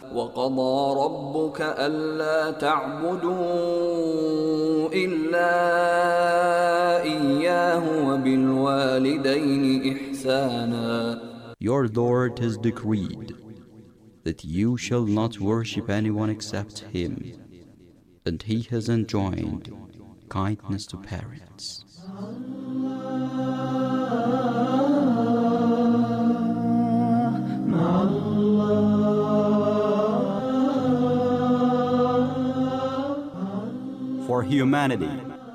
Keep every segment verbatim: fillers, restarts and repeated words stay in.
وَقَضَى رَبُّكَ أَلَّا تَعْبُدُوا إِلَّا إِيَّاهُ وَبِالْوَالِدَيْنِ إِحْسَانًا. Your Lord has decreed that you shall not worship anyone except Him, and He has enjoined kindness to parents. For humanity.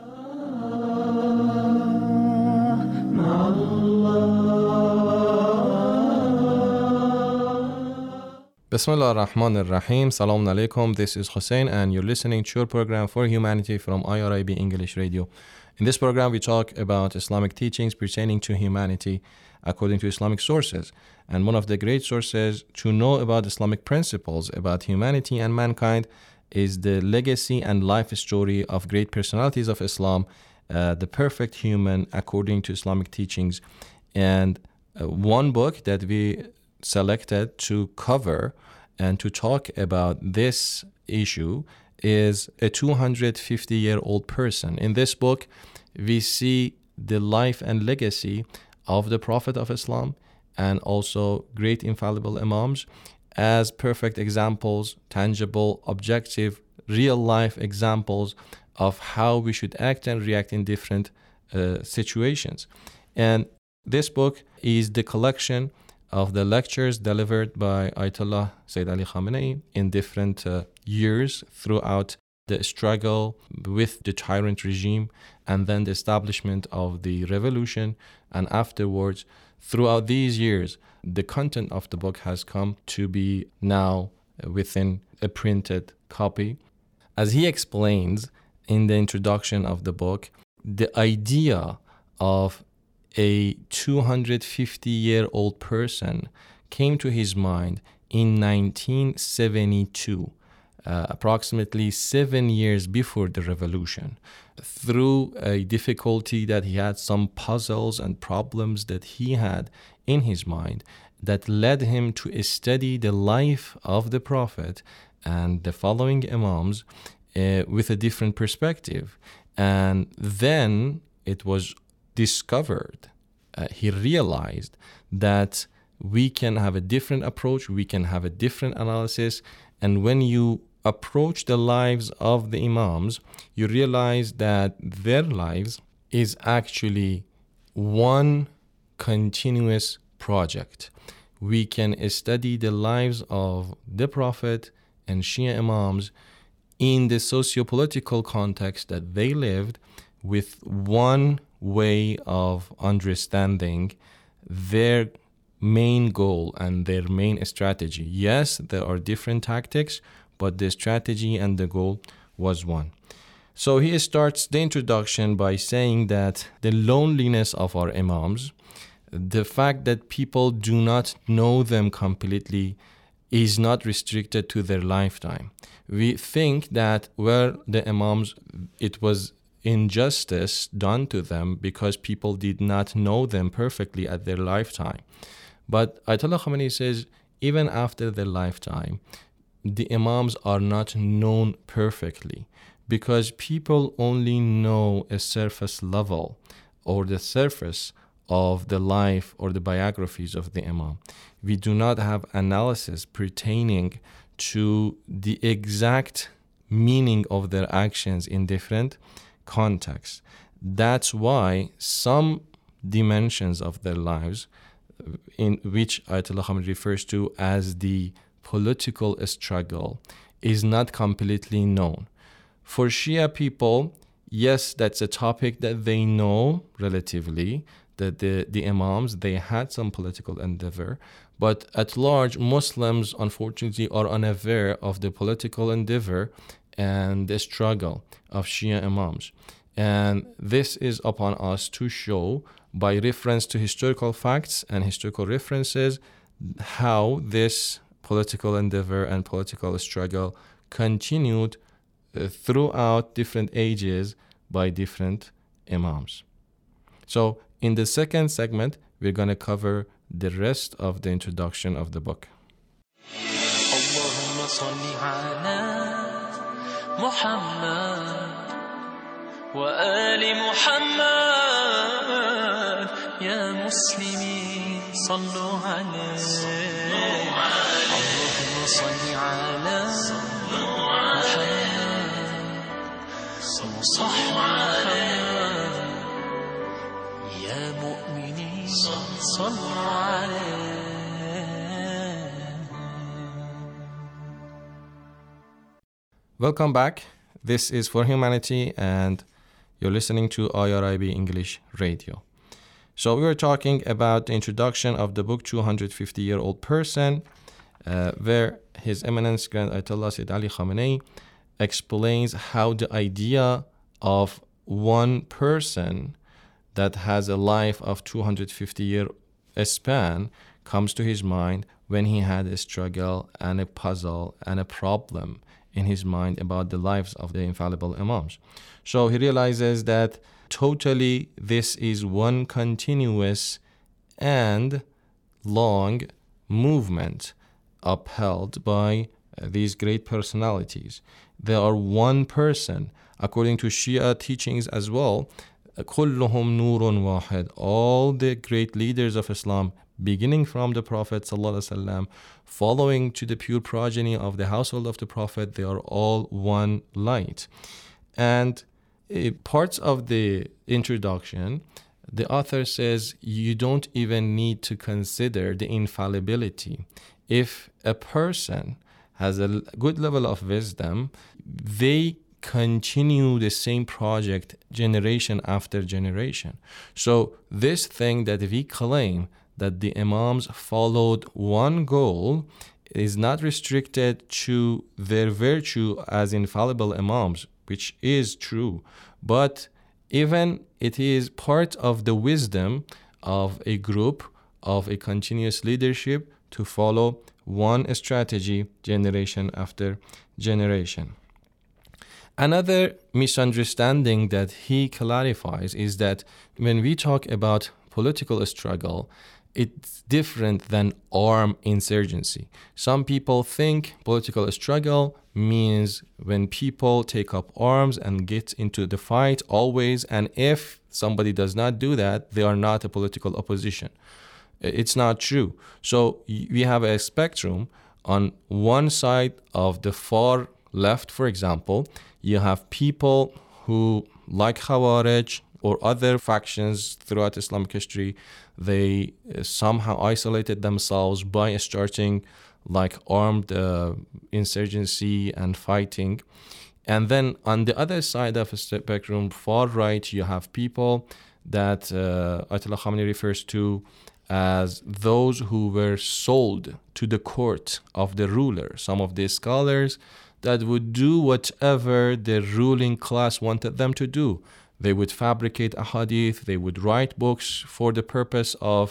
Bismillah ar-Rahman ar-Rahim. Salaam alaikum. This is Hussein and you're listening to your program For Humanity from I R I B English Radio. In this program we talk about Islamic teachings pertaining to humanity according to Islamic sources. And one of the great sources to know about Islamic principles about humanity and mankind is the legacy and life story of great personalities of Islam, uh, the perfect human according to Islamic teachings. And uh, one book that we selected to cover and to talk about this issue is a two hundred fifty year old person. In this book, we see the life and legacy of the Prophet of Islam and also great infallible Imams as perfect examples, tangible, objective, real life examples of how we should act and react in different uh, situations. And this book is the collection of the lectures delivered by Ayatollah Sayyid Ali Khamenei in different uh, years throughout the struggle with the tyrant regime and then the establishment of the revolution. And afterwards, throughout these years, the content of the book has come to be now within a printed copy. As he explains in the introduction of the book, the idea of a two hundred fifty year old person came to his mind in nineteen seventy-two, uh, approximately seven years before the revolution, through a difficulty that he had, some puzzles and problems that he had in his mind that led him to study the life of the Prophet and the following Imams uh, with a different perspective. And then it was discovered, uh, he realized that we can have a different approach, we can have a different analysis, and when you approach the lives of the Imams, you realize that their lives is actually one continuous project. We can study the lives of the Prophet and Shia Imams in the socio-political context that they lived with one way of understanding their main goal and their main strategy. Yes, there are different tactics, but the strategy and the goal was one. So he starts the introduction by saying that the loneliness of our Imams, the fact that people do not know them completely, is not restricted to their lifetime. We think that where the Imams, it was injustice done to them because people did not know them perfectly at their lifetime. But Ayatollah Khamenei says even after their lifetime, the Imams are not known perfectly because people only know a surface level or the surface of the life or the biographies of the Imam. We do not have analysis pertaining to the exact meaning of their actions in different contexts. That's why some dimensions of their lives, in which Ayatollah Khamenei refers to as the political struggle, is not completely known. For Shia people, yes, that's a topic that they know relatively, that the, the Imams, they had some political endeavor, but at large, Muslims, unfortunately, are unaware of the political endeavor and the struggle of Shia Imams. And this is upon us to show, by reference to historical facts and historical references, how this political endeavor and political struggle continued uh, throughout different ages by different Imams. So in the second segment, we're going to cover the rest of the introduction of the book. اللهم صل على محمد وآل محمد يا مسلمين صلوا عليه اللهم صل على محمد وصحب محمد يا مؤمنين صلوا عليه. Welcome back. This is For Humanity and you're listening to I R I B English Radio. So we were talking about the introduction of the book two hundred fifty Year Old Person, uh, where His Eminence Grand Ayatollah Sayyid Ali Khamenei explains how the idea of one person that has a life of two hundred fifty year span comes to his mind when he had a struggle and a puzzle and a problem in his mind about the lives of the infallible Imams. So he realizes that totally this is one continuous and long movement upheld by uh, these great personalities. They are one person. According to Shia teachings as well, كلهم نور واحد. All the great leaders of Islam, beginning from the Prophet ﷺ, following to the pure progeny of the household of the Prophet, they are all one light. And uh, parts of the introduction, the author says you don't even need to consider the infallibility. If a person has a good level of wisdom, they continue the same project generation after generation. So this thing that we claim that the Imams followed one goal is not restricted to their virtue as infallible Imams, which is true, but even it is part of the wisdom of a group, of a continuous leadership to follow one strategy generation after generation. Another misunderstanding that he clarifies is that when we talk about political struggle, it's different than armed insurgency. Some people think political struggle means when people take up arms and get into the fight always, and if somebody does not do that, they are not a political opposition. It's not true. So we have a spectrum. On one side of the far left, for example, you have people who, like Khawarij or other factions throughout Islamic history, they somehow isolated themselves by starting like armed uh, insurgency and fighting. And then on the other side of the spectrum, far right, you have people that uh, Ayatollah Khamenei refers to as those who were sold to the court of the ruler. Some of these scholars that would do whatever the ruling class wanted them to do. They would fabricate ahadith, they would write books for the purpose of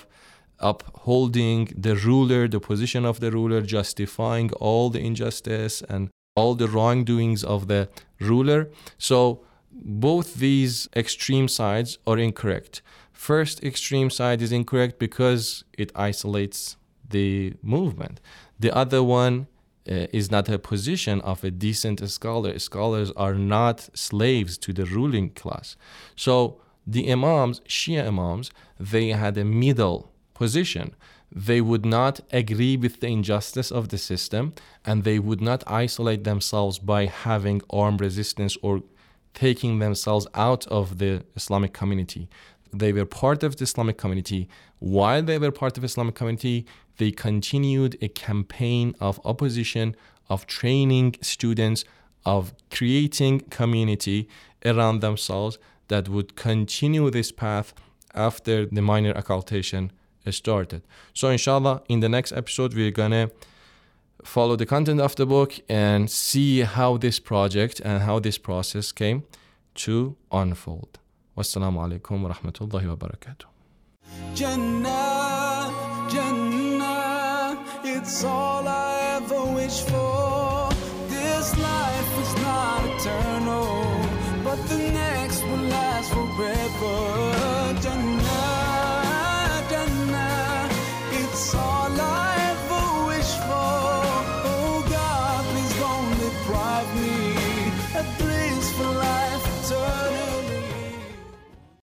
upholding the ruler, the position of the ruler, justifying all the injustice and all the wrongdoings of the ruler. So both these extreme sides are incorrect. First extreme side is incorrect because it isolates the movement. The other one uh, is not a position of a decent scholar. Scholars are not slaves to the ruling class. So the Imams, Shia Imams, they had a middle position. They would not agree with the injustice of the system, and they would not isolate themselves by having armed resistance or taking themselves out of the Islamic community. They were part of the Islamic community. While they were part of the Islamic community, they continued a campaign of opposition, of training students, of creating community around themselves that would continue this path after the minor occultation started. So inshallah, in the next episode, we're gonna follow the content of the book and see how this project and how this process came to unfold. Wassalamu alaikum wa rahmatullahi wa barakatuh. Jannah, Jannah, it's all I ever wish for. This life is not eternal, but the next will last forever. Jannah, Jannah, it's all